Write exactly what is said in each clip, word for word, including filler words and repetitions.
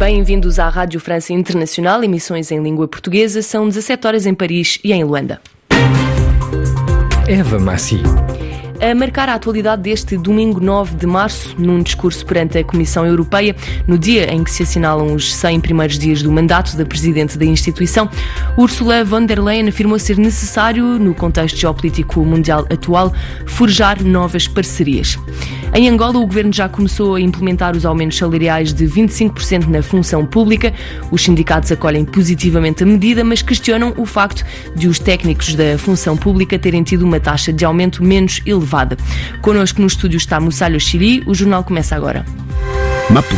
Bem-vindos à Rádio França Internacional, emissões em língua portuguesa. São dezassete horas em Paris e em Luanda. Eva Massi. A marcar a atualidade deste domingo nove de março, num discurso perante a Comissão Europeia, no dia em que se assinalam os cem primeiros dias do mandato da Presidente da instituição, Ursula von der Leyen afirmou ser necessário, no contexto geopolítico mundial atual, forjar novas parcerias. Em Angola, o Governo já começou a implementar os aumentos salariais de vinte e cinco por cento na função pública. Os sindicatos acolhem positivamente a medida, mas questionam o facto de os técnicos da função pública terem tido uma taxa de aumento menos elevada. Connosco no estúdio está Moussalho Chiri. O jornal começa agora. Maputo,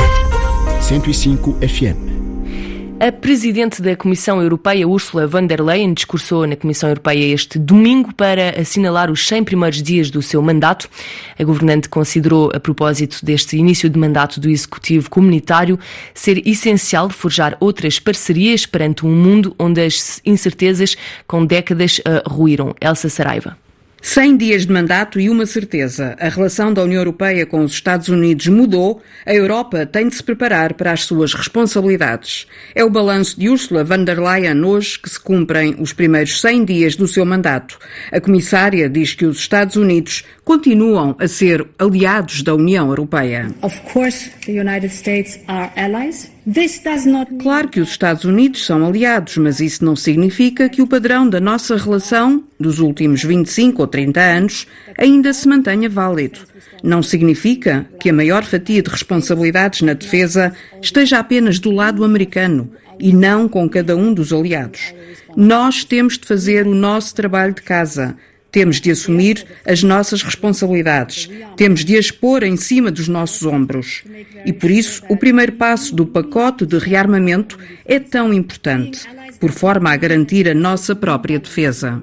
cento e cinco F M. A Presidente da Comissão Europeia, Ursula von der Leyen, discursou na Comissão Europeia este domingo para assinalar os cem primeiros dias do seu mandato. A governante considerou, a propósito deste início de mandato do Executivo Comunitário, ser essencial forjar outras parcerias perante um mundo onde as incertezas com décadas a ruíram. Elsa Saraiva. cem dias de mandato e uma certeza. A relação da União Europeia com os Estados Unidos mudou. A Europa tem de se preparar para as suas responsabilidades. É o balanço de Ursula von der Leyen hoje que se cumprem os primeiros cem dias do seu mandato. A comissária diz que os Estados Unidos continuam a ser aliados da União Europeia. Of course, the United States are allies. This does not mean... Claro que os Estados Unidos são aliados, mas isso não significa que o padrão da nossa relação dos últimos vinte e cinco ou trinta anos ainda se mantenha válido. Não significa que a maior fatia de responsabilidades na defesa esteja apenas do lado americano e não com cada um dos aliados. Nós temos de fazer o nosso trabalho de casa. Temos de assumir as nossas responsabilidades. Temos de as pôr em cima dos nossos ombros. E por isso, o primeiro passo do pacote de rearmamento é tão importante, por forma a garantir a nossa própria defesa.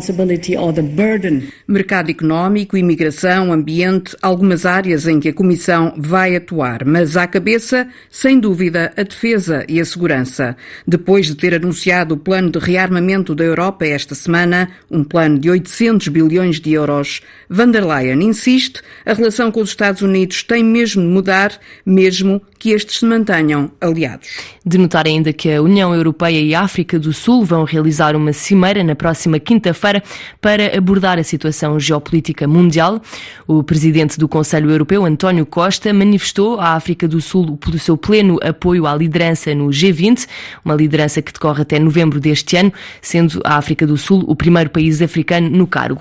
Mercado económico, imigração, ambiente, algumas áreas em que a Comissão vai atuar, mas à cabeça, sem dúvida, a defesa e a segurança. Depois de ter anunciado o plano de rearmamento da Europa esta semana, um plano de oitocentos bilhões de euros, von der Leyen insiste, a relação com os Estados Unidos tem mesmo de mudar, mesmo que estes se mantenham aliados. De notar ainda que a União Europeia e a África do Sul vão realizar uma cimeira na próxima quinta-feira para abordar a situação geopolítica mundial. O presidente do Conselho Europeu, António Costa, manifestou à África do Sul o seu pleno apoio à liderança no G vinte, uma liderança que decorre até novembro deste ano, sendo a África do Sul o primeiro país africano no cargo.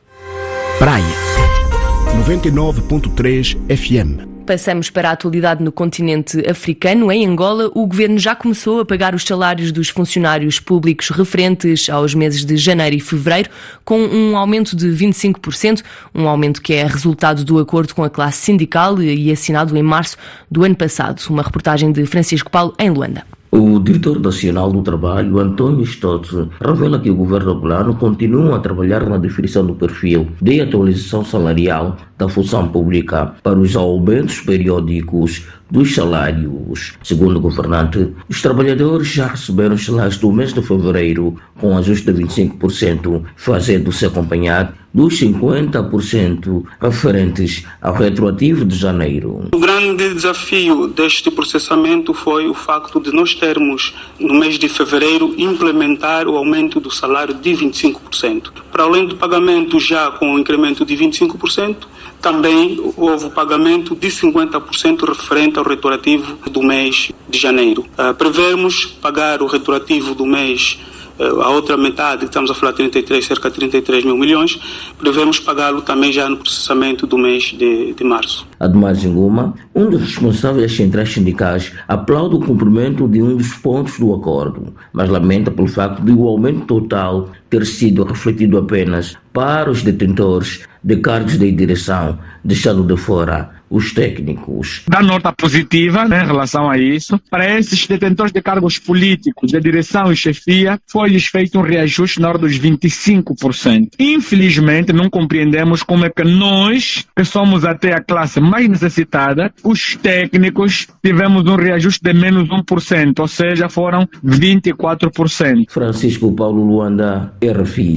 Praia, noventa e nove ponto três F M. Passamos para a atualidade no continente africano. Em Angola, o governo já começou a pagar os salários dos funcionários públicos referentes aos meses de janeiro e fevereiro, com um aumento de vinte e cinco por cento, um aumento que é resultado do acordo com a classe sindical e assinado em março do ano passado. Uma reportagem de Francisco Paulo, em Luanda. O diretor nacional do trabalho, António Stott, revela que o governo angolano continua a trabalhar na definição do perfil de atualização salarial da função pública para os aumentos periódicos dos salários. Segundo o governante, os trabalhadores já receberam os salários do mês de fevereiro com ajuste de vinte e cinco por cento, fazendo-se acompanhar dos cinquenta por cento referentes ao retroativo de janeiro. O grande desafio deste processamento foi o facto de nós termos, no mês de fevereiro, implementar o aumento do salário de vinte e cinco por cento. Para além do pagamento já com o incremento de vinte e cinco por cento, também houve o pagamento de cinquenta por cento referente ao retroativo do mês de janeiro. Uh, prevemos pagar o retroativo do mês, uh, a outra metade, estamos a falar de trinta e três, cerca de trinta e três mil milhões, prevemos pagá-lo também já no processamento do mês de, de março. Ademais, em Goma, um dos responsáveis centrais sindicais aplaude o cumprimento de um dos pontos do acordo, mas lamenta pelo facto de o aumento total ter sido refletido apenas para os detentores de cargos de direção, deixando de fora os técnicos. Dá nota positiva, né, em relação a isso. Para esses detentores de cargos políticos, de direção e chefia, foi-lhes feito um reajuste na ordem dos vinte e cinco por cento. Infelizmente, não compreendemos como é que nós, que somos até a classe mais necessitada, os técnicos, tivemos um reajuste de menos um por cento, ou seja, foram vinte e quatro por cento. Francisco Paulo, Luanda, R F I.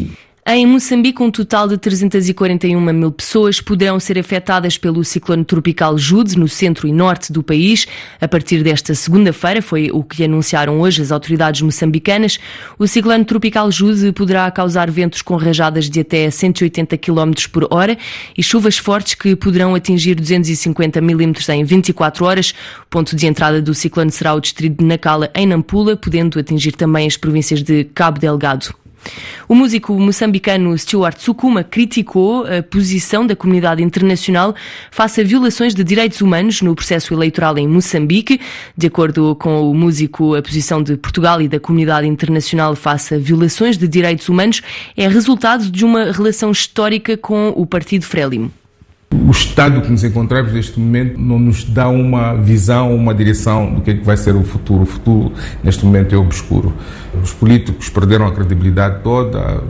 Em Moçambique, um total de trezentas e quarenta e uma mil pessoas poderão ser afetadas pelo ciclone tropical Jude no centro e norte do país. A partir desta segunda-feira, foi o que anunciaram hoje as autoridades moçambicanas. O ciclone tropical Jude poderá causar ventos com rajadas de até cento e oitenta quilómetros por hora e chuvas fortes que poderão atingir duzentos e cinquenta milímetros em vinte e quatro horas. O ponto de entrada do ciclone será o distrito de Nacala, em Nampula, podendo atingir também as províncias de Cabo Delgado. O músico moçambicano Stuart Sukuma criticou a posição da comunidade internacional face a violações de direitos humanos no processo eleitoral em Moçambique. De acordo com o músico, a posição de Portugal e da comunidade internacional face a violações de direitos humanos é resultado de uma relação histórica com o Partido Frelimo. O estado que nos encontramos neste momento não nos dá uma visão, uma direção do que é que vai ser o futuro. O futuro, neste momento, é obscuro. Os políticos perderam a credibilidade toda,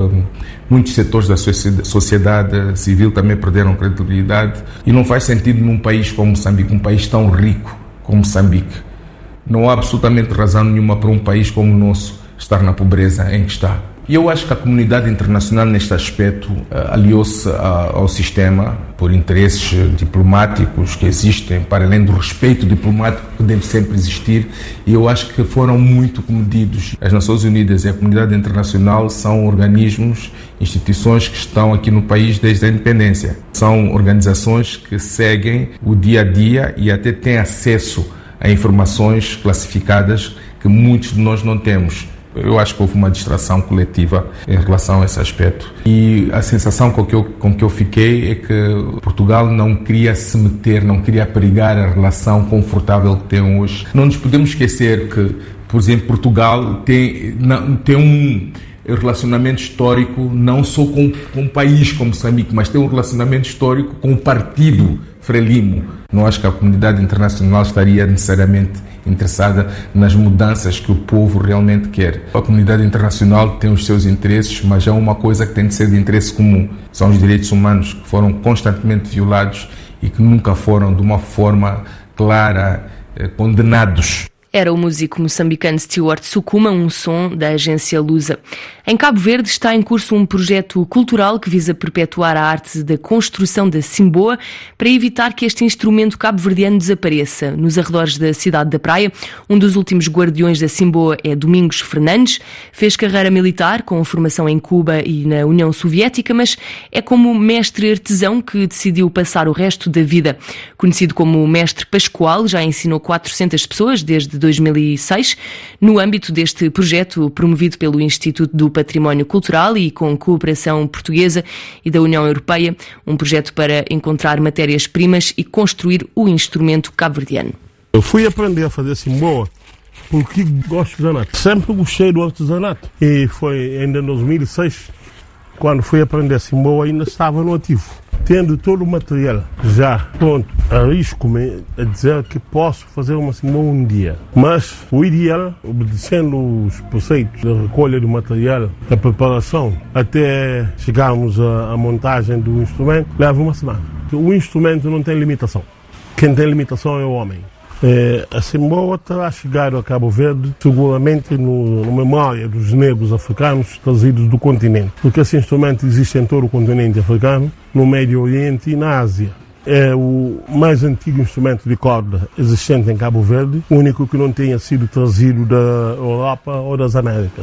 muitos setores da sociedade civil também perderam a credibilidade e não faz sentido num país como Moçambique, um país tão rico como Moçambique. Não há absolutamente razão nenhuma para um país como o nosso estar na pobreza em que está. E eu acho que a comunidade internacional, neste aspecto, aliou-se ao sistema por interesses diplomáticos que existem, para além do respeito diplomático que deve sempre existir, e eu acho que foram muito comedidos. As Nações Unidas e a comunidade internacional são organismos, instituições que estão aqui no país desde a independência. São organizações que seguem o dia a dia e até têm acesso a informações classificadas que muitos de nós não temos. Eu acho que houve uma distração coletiva em relação a esse aspecto. E a sensação com que eu, com que eu fiquei é que Portugal não queria se meter, não queria perigar a relação confortável que tem hoje. Não nos podemos esquecer que, por exemplo, Portugal tem, não, tem um relacionamento histórico não só com, com um país como Moçambique, mas tem um relacionamento histórico com o Partido Frelimo. Não acho que a comunidade internacional estaria necessariamente interessada nas mudanças que o povo realmente quer. A comunidade internacional tem os seus interesses, mas há uma coisa que tem de ser de interesse comum. São os direitos humanos que foram constantemente violados e que nunca foram, de uma forma clara, condenados. Era o músico moçambicano Stuart Sukuma, um som da agência Lusa. Em Cabo Verde está em curso um projeto cultural que visa perpetuar a arte da construção da Simboa para evitar que este instrumento cabo-verdiano desapareça. Nos arredores da cidade da Praia, um dos últimos guardiões da Simboa é Domingos Fernandes. Fez carreira militar com formação em Cuba e na União Soviética, mas é como mestre artesão que decidiu passar o resto da vida. Conhecido como Mestre Pascoal, já ensinou quatrocentas pessoas desde dois mil e seis, no âmbito deste projeto promovido pelo Instituto do Património Cultural e com cooperação portuguesa e da União Europeia, um projeto para encontrar matérias-primas e construir o instrumento cabo-verdiano. Eu fui aprender a fazer Simboa porque gosto de artesanato. Sempre gostei do artesanato. E foi ainda em dois mil e seis, quando fui aprender Simboa, ainda estava no ativo. Tendo todo o material já pronto, arrisco-me a dizer que posso fazer uma Simboa um dia. Mas o ideal, obedecendo os preceitos da recolha do material, da preparação, até chegarmos à, à montagem do instrumento, leva uma semana. O instrumento não tem limitação. Quem tem limitação é o homem. É, a Simboa terá chegado a Cabo Verde seguramente no, na memória dos negros africanos trazidos do continente, porque esse instrumento existe em todo o continente africano, no Médio Oriente e na Ásia. É o mais antigo instrumento de corda existente em Cabo Verde, o único que não tenha sido trazido da Europa ou das Américas.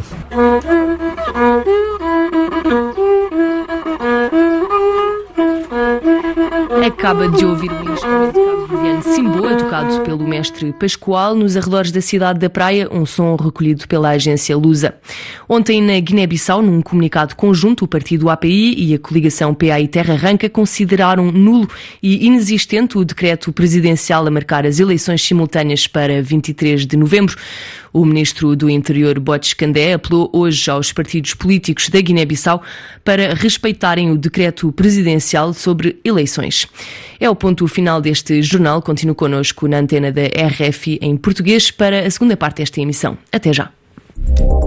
Acaba de ouvir o instrumento cabo-verdiano Simboa, tocado pelo mestre Pascoal, nos arredores da cidade da Praia, um som recolhido pela agência Lusa. Ontem, na Guiné-Bissau, num comunicado conjunto, o partido A P I e a coligação P A I Terra Arranca consideraram nulo e inexistente o decreto presidencial a marcar as eleições simultâneas para vinte e três de novembro. O ministro do Interior, Botes Candé, apelou hoje aos partidos políticos da Guiné-Bissau para respeitarem o decreto presidencial sobre eleições. É o ponto final deste jornal. Continue connosco na antena da R F I em português para a segunda parte desta emissão. Até já.